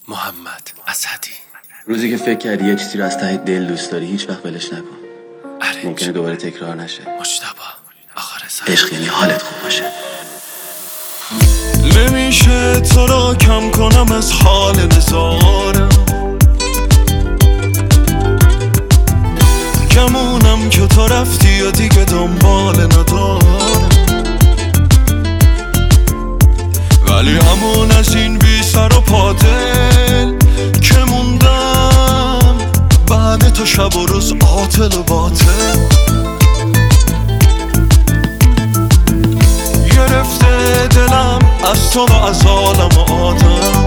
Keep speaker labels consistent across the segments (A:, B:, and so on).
A: محمد اسدی.
B: روزی که فکر کردی یه چیزی رو از ته دل دوست داری هیچ وقت ولش نکن. ممکنه دوباره تکرار نشه.
A: مجتبی آخر
B: عشق یعنی حالت خوب باشه.
C: نمیشه تو را کم کنم از حال نزارم، کمونم که تو رفتی و دیگه دنبال ندارم، ولی همون از این بی سر و پا دل که موندم بعد تو شب و روز عاطل و باطل. گرفته دلم از تو و از عالم و آدم،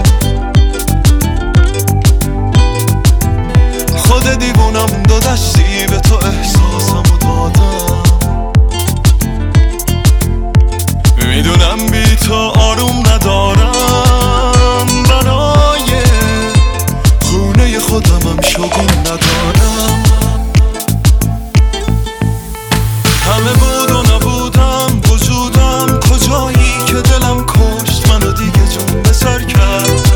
C: خود دیوونم دو دستی به تو احساسمو دادم. میدونم بی تو آروم ندارم، برای خونه خودمم شگون ندارم. همه بود و نبودم، وجودم کجایی که دلم کشت منو دیگه جون به سر کرد.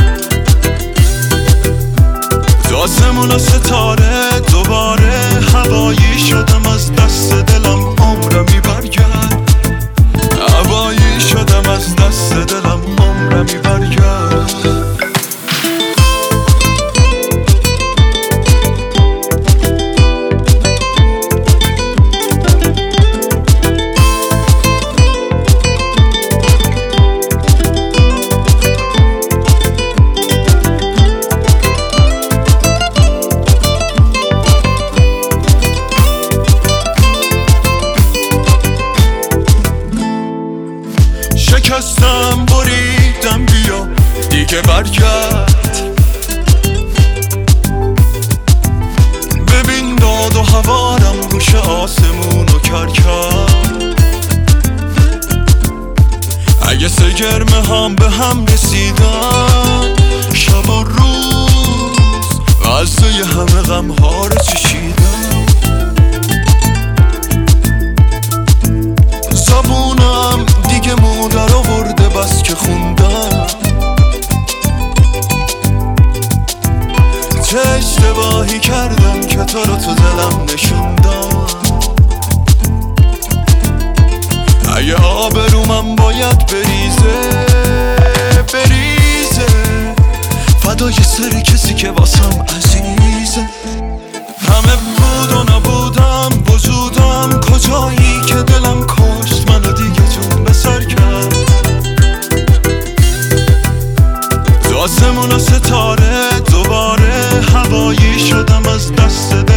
C: تو آسمون و ستاره دوباره هوایی شدم، از دست دلم عمرمی برگرد. هوایی شدم از دست دلم عمرمی برگرد. شکستم بریدم بیا دیگه برگرد، ببین داد و هوارم روش آسمون و کرد. اگه سگرمه هم به هم رسیدن، شب و روز غزه همه غم ها رو چشیدم. زبونم دیگه مودر آورده بس که خوندم، چه اشتباهی کردم که تو رو تو دلم نشوندم. اگه آبرومم باید بریزه فدای سر کسی که واسم عزیزه. همه بود و نبودم، وجودم کجایی که دلم کشت منو دیگه جون به سر کرد. تو آسمون و ستاره دوباره هوایی شدم، از دست